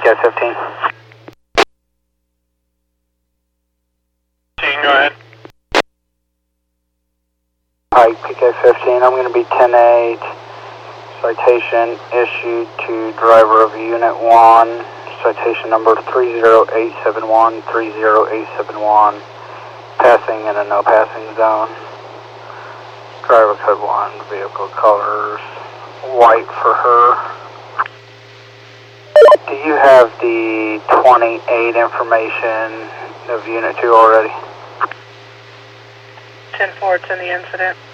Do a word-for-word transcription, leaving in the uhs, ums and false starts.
K fifteen. Go ahead. Pike, P K fifteen, I'm going to be ten eight. Citation issued to driver of Unit one. Citation number three zero eight seven one, three zero eight seven one. Passing in a no passing zone. Driver code one, vehicle colors, white for her. Do you have the twenty-eight information of Unit two already? ten four, it's in the incident.